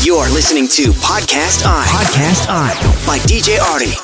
You're listening to Podcast I. Podcast I by DJ Artie.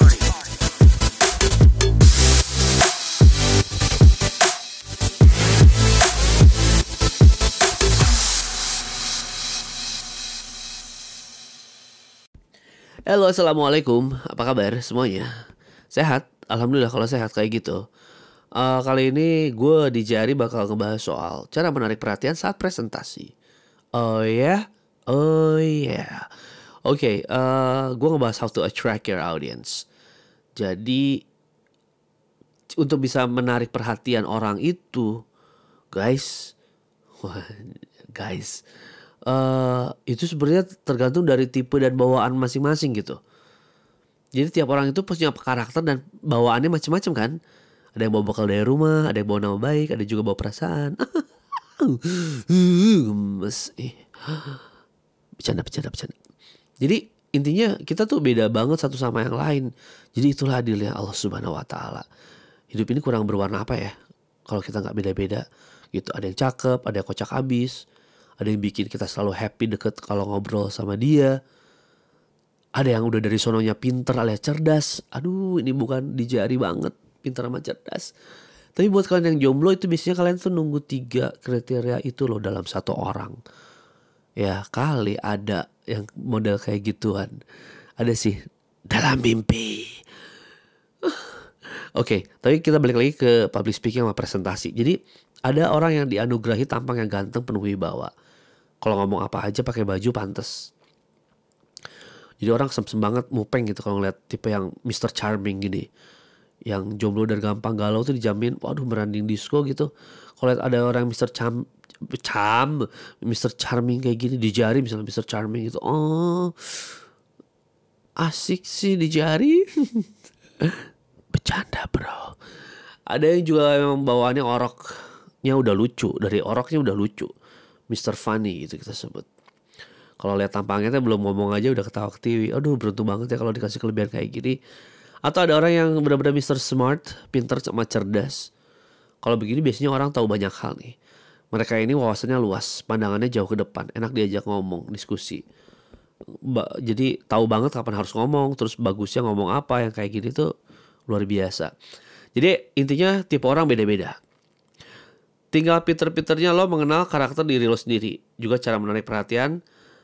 Halo, assalamualaikum. Apa kabar semuanya? Sehat? Alhamdulillah kalau sehat kayak gitu. Kali ini gue DJ Artie bakal ngebahas soal cara menarik perhatian saat presentasi. Oh ya? Oh yeah. Oke, gue ngebahas how to attract your audience. Jadi untuk bisa menarik perhatian orang itu, guys, itu sebenarnya tergantung dari tipe dan bawaan masing-masing gitu. Jadi tiap orang itu punya karakter dan bawaannya macam-macam kan. Ada yang bawa bekal dari rumah, ada yang bawa nama baik, ada juga bawa perasaan. Gemes. Bercanda. Jadi intinya kita tuh beda banget satu sama yang lain. Jadi itulah adilnya Allah Subhanahu Wa Taala. Hidup ini kurang berwarna apa ya kalau kita nggak beda-beda gitu. Ada yang cakep, ada yang kocak abis, ada yang bikin kita selalu happy deket kalau ngobrol sama dia. Ada yang udah dari sononya pinter alias cerdas. Aduh, ini bukan DJ Artie banget, pinter sama cerdas. Tapi buat kalian yang jomblo itu biasanya kalian tuh nunggu 3 kriteria itu loh dalam satu orang. Ya kali ada yang model kayak gituan. Ada sih dalam mimpi. Oke, tapi kita balik lagi ke public speaking sama presentasi. Jadi ada orang yang dianugerahi tampang yang ganteng penuh wibawa. Kalau ngomong apa aja pakai baju pantes. Jadi orang sem-sem banget mupeng gitu kalau ngeliat tipe yang Mr. Charming gini. Yang jomblo dan gampang galau tuh dijamin waduh meranding disco gitu. Kalau lihat ada orang Mr. Mr. Charming kayak gini di jari misalnya Mr. Charming gitu. Oh, asik sih di jari. Bercanda bro. Ada yang juga memang bawaannya oroknya udah lucu. Dari oroknya udah lucu. Mr. Funny gitu kita sebut. Kalau lihat tampangnya belum ngomong aja udah ketawa ketiwi. Aduh beruntung banget ya kalau dikasih kelebihan kayak gini. Atau ada orang yang benar-benar Mr. Smart, pintar sama cerdas. Kalau begini biasanya orang tahu banyak hal nih. Mereka ini wawasannya luas, pandangannya jauh ke depan, enak diajak ngomong, diskusi. Jadi tahu banget kapan harus ngomong, terus bagusnya ngomong apa, yang kayak gini tuh luar biasa. Jadi intinya tipe orang beda-beda. Tinggal pinter-pinternya lo mengenal karakter diri lo sendiri. Juga cara menarik perhatian,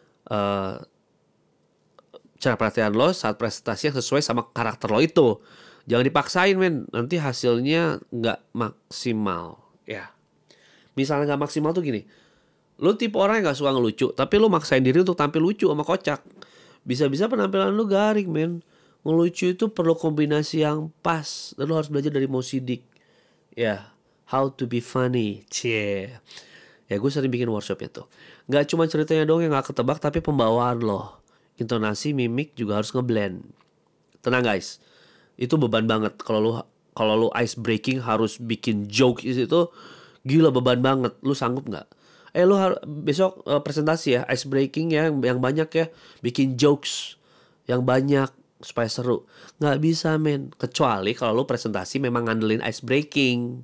cara perhatian lo saat presentasi yang sesuai sama karakter lo itu. Jangan dipaksain men, nanti hasilnya gak maksimal. Ya. Misalnya gak maksimal tuh gini. Lo tipe orang yang gak suka ngelucu, tapi lo maksain diri untuk tampil lucu sama kocak. Bisa-bisa penampilan lo garing men. Ngelucu itu perlu kombinasi yang pas. Dan lo harus belajar dari Mo Sidik. Ya, how to be funny. Cie. Ya gue sering bikin workshop itu. Gak cuma ceritanya dong yang gak ketebak, tapi pembawaan lo. Intonasi, mimik juga harus ngeblend. Tenang guys. Itu beban banget. Kalau lo ice breaking harus bikin jokes itu gila beban banget. Lu sanggup gak? Lu besok presentasi ya, ice breaking ya, yang banyak ya, bikin jokes yang banyak supaya seru. Gak bisa men, kecuali kalau lu presentasi memang ngandelin ice breaking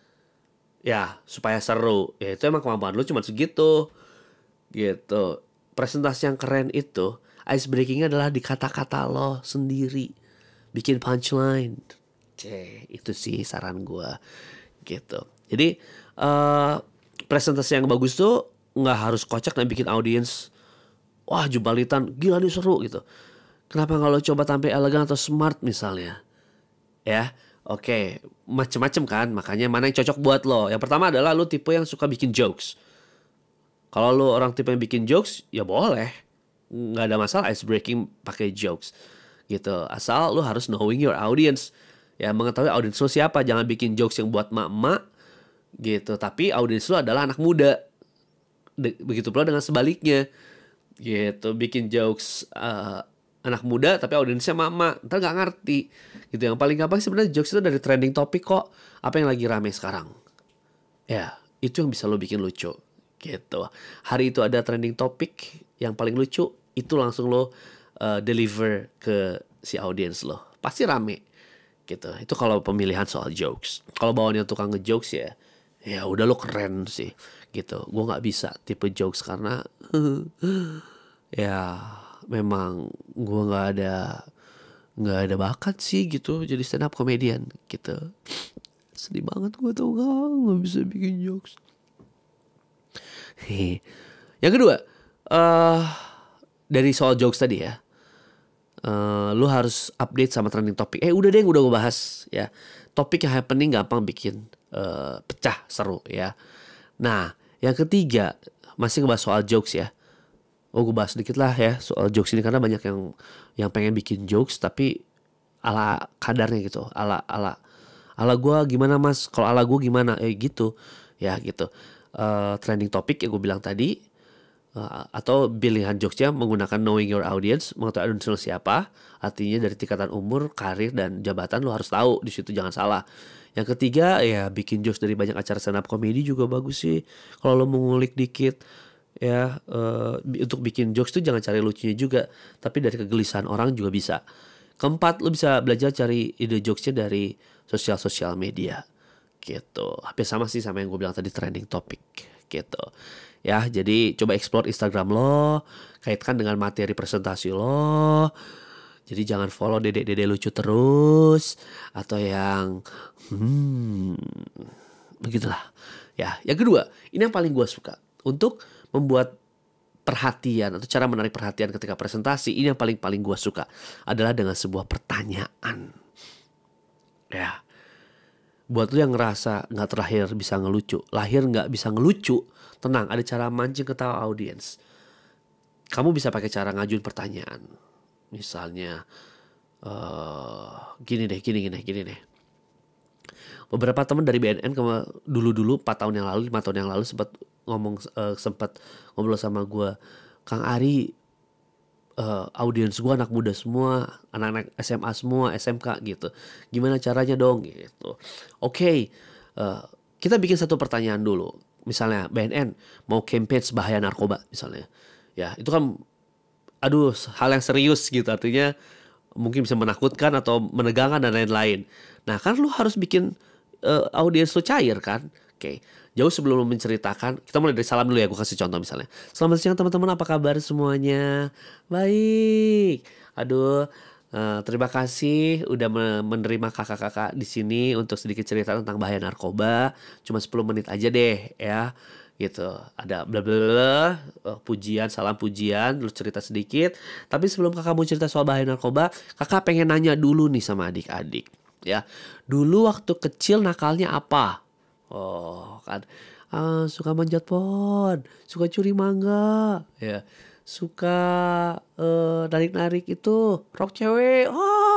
ya, supaya seru. Ya itu emang kemampuan lu cuma segitu gitu. Presentasi yang keren itu ice breakingnya adalah di kata-kata lo sendiri. Bikin punchline. Itu sih saran gue gitu. Jadi presentasi yang bagus tuh nggak harus kocak dan bikin audiens wah jumbalitan gila nih seru gitu. Kenapa nggak lo coba tampil elegan atau smart misalnya? Ya, oke, macem-macem kan. Makanya mana yang cocok buat lo? Yang pertama adalah lo tipe yang suka bikin jokes. Kalau lo orang tipe yang bikin jokes, ya boleh, nggak ada masalah ice breaking pakai jokes gitu. Asal lo harus knowing your audience, ya mengetahui audiens lo siapa. Jangan bikin jokes yang buat mak-mak gitu, tapi audiens lo adalah anak muda. Begitu pula dengan sebaliknya gitu. Bikin jokes anak muda tapi audiensnya mama, ntar gak ngerti gitu. Yang paling gampang sebenarnya jokes itu dari trending topik kok. Apa yang lagi rame sekarang, ya itu yang bisa lo bikin lucu gitu. Hari itu ada trending topik yang paling lucu, itu langsung lo deliver ke si audiens lo, pasti rame gitu. Itu kalau pemilihan soal jokes. Kalau bawaannya tukang ngejokes ya udah lo keren sih gitu. Gue nggak bisa tipe jokes karena ya memang gue nggak ada bakat sih gitu jadi stand up comedian gitu. Sedih banget gue tuh nggak bisa bikin jokes. Yang kedua, dari soal jokes tadi ya, lu harus update sama trending topik. Udah deh, udah gue bahas ya. Topik yang happening gampang bikin pecah seru ya. Nah, yang ketiga masih ngebahas soal jokes ya. Gue bahas sedikit lah ya soal jokes ini karena banyak yang pengen bikin jokes tapi ala kadarnya gitu, ala gue gimana mas, kalau ala gue gimana gitu ya gitu. Trending topik yang gue bilang tadi, atau pilihan jokesnya menggunakan knowing your audience, mengetahui audiens siapa, artinya dari tingkatan umur, karir dan jabatan lo harus tahu di situ, jangan salah. Yang ketiga ya bikin jokes dari banyak acara stand up comedy juga bagus sih kalau lo mengulik dikit ya. Untuk bikin jokes tuh jangan cari lucunya juga, tapi dari kegelisahan orang juga bisa. Keempat, lo bisa belajar cari ide jokesnya dari sosial media gitu. Hampir sama sih sama yang gue bilang tadi, trending topic gitu ya. Jadi coba explore Instagram lo, kaitkan dengan materi presentasi lo. Jadi jangan follow dede lucu terus atau yang begitulah ya. Yang kedua, ini yang paling gue suka untuk membuat perhatian atau cara menarik perhatian ketika presentasi. Ini yang paling gue suka adalah dengan sebuah pertanyaan ya. Buat lu yang ngerasa gak terlahir bisa ngelucu, lahir gak bisa ngelucu, tenang, ada cara mancing ketawa audiens. Kamu bisa pakai cara ngajuin pertanyaan. Misalnya gini deh. Beberapa teman dari BNN dulu 4 tahun yang lalu, 5 tahun yang lalu sempat ngobrol sama gue, Kang Ari, audiens gue anak muda semua, anak-anak SMA semua, SMK gitu. Gimana caranya dong gitu. Oke, kita bikin satu pertanyaan dulu. Misalnya BNN mau campaign bahaya narkoba misalnya. Ya, itu kan hal yang serius gitu, artinya mungkin bisa menakutkan atau menegangkan dan lain-lain. Nah, kan lu harus bikin audiens lu cair kan. Oke. Jauh sebelum menceritakan, kita mulai dari salam dulu ya. Gue kasih contoh misalnya. Selamat siang teman-teman, apa kabar semuanya? Baik. Terima kasih udah menerima kakak-kakak di sini untuk sedikit cerita tentang bahaya narkoba. Cuma 10 menit aja deh ya. Gitu. Ada bla bla bla, pujian, salam pujian, lu cerita sedikit. Tapi sebelum kakak mau cerita soal bahaya narkoba, kakak pengen nanya dulu nih sama adik-adik. Ya, dulu waktu kecil nakalnya apa? Oh kan, suka manjat pohon, suka curi mangga, ya, suka narik-narik itu rok cewek.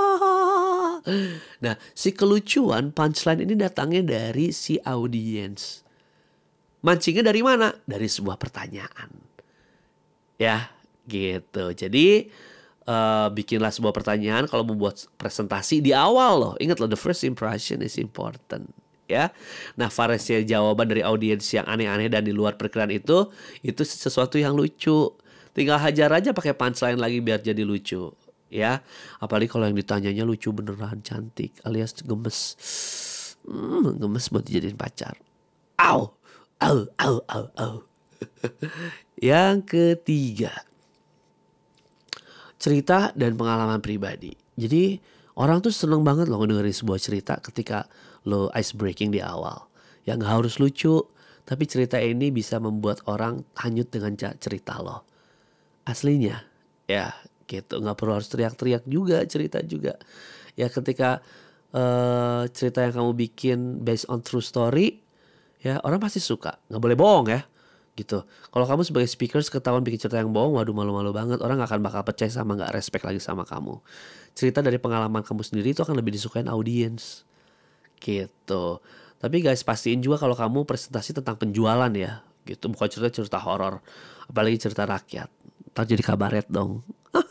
Nah, si kelucuan punchline ini datangnya dari si audiens. Mancingnya dari mana? Dari sebuah pertanyaan. Ya, gitu. Jadi bikinlah sebuah pertanyaan kalau membuat presentasi di awal loh. Ingat loh, the first impression is important ya. Nah, variasi jawaban dari audiens yang aneh-aneh dan di luar perkiraan itu sesuatu yang lucu. Tinggal hajar aja pakai punchline lagi biar jadi lucu ya. Apalagi kalau yang ditanyanya lucu beneran, cantik alias gemes. Gemes buat dijadiin pacar. Au. Yang ketiga, cerita dan pengalaman pribadi. Jadi orang tuh seneng banget loh dengerin sebuah cerita ketika lo ice breaking di awal. Ya gak harus lucu, tapi cerita ini bisa membuat orang hanyut dengan cerita lo. Aslinya ya gitu, gak perlu harus teriak-teriak juga, cerita juga. Ya ketika cerita yang kamu bikin based on true story, ya orang pasti suka, gak boleh bohong ya. Gitu. Kalau kamu sebagai speaker ketahuan bikin cerita yang bohong, waduh malu-malu banget. Orang gak akan bakal percaya sama gak respect lagi sama kamu. Cerita dari pengalaman kamu sendiri itu akan lebih disukain audiens. Gitu. Tapi guys, pastiin juga kalau kamu presentasi tentang penjualan ya. Gitu. Bukan cerita horor. Apalagi cerita rakyat. Ntar jadi kabaret dong.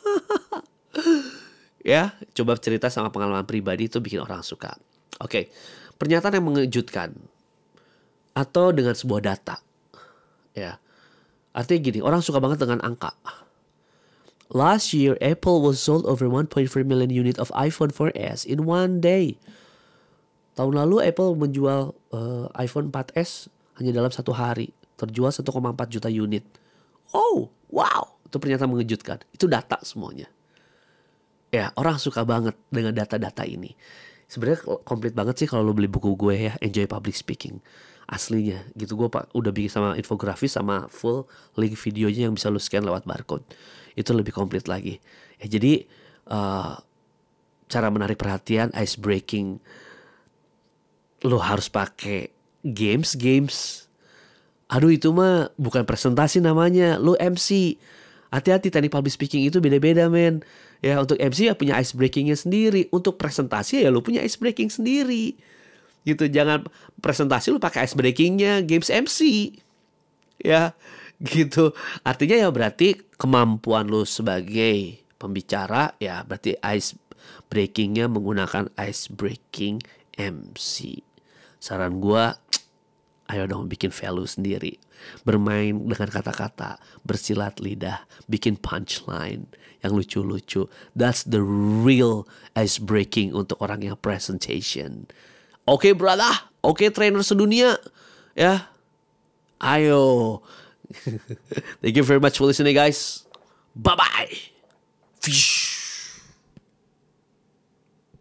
Ya, coba cerita sama pengalaman pribadi itu bikin orang suka. Oke. Pernyataan yang mengejutkan. Atau dengan sebuah data. Ya, artinya gini, orang suka banget dengan angka. Last year, Apple was sold over 1.4 million unit of iPhone 4S in one day. Tahun lalu Apple menjual iPhone 4S hanya dalam 1 hari. Terjual 1,4 juta unit. Oh, wow, Itu pernyataan mengejutkan. Itu data semuanya. Ya, orang suka banget dengan data-data ini. Sebenarnya komplit banget sih kalau lo beli buku gue ya, Enjoy Public Speaking. Aslinya gitu, gue udah bikin sama infografis sama full link videonya yang bisa lo scan lewat barcode. Itu lebih komplit lagi. Ya, jadi cara menarik perhatian, ice breaking, lo harus pakai games. Aduh, itu mah bukan presentasi namanya, lo MC. Hati-hati, teknik public speaking itu beda-beda, men. Ya, untuk MC ya punya ice breakingnya sendiri. Untuk presentasi ya lo punya ice breaking sendiri. Gitu, jangan presentasi lo pakai ice breakingnya games MC. Ya, gitu. Artinya ya berarti kemampuan lo sebagai pembicara ya berarti ice breakingnya menggunakan ice breaking MC. Saran gua, ayo dong bikin value sendiri. Bermain dengan kata-kata, bersilat lidah, bikin punchline yang lucu-lucu. That's the real ice breaking untuk orang yang presentation. Oke, brother. Oke, trainer sedunia. Ya. Ayo. Thank you very much for listening, guys. Bye-bye.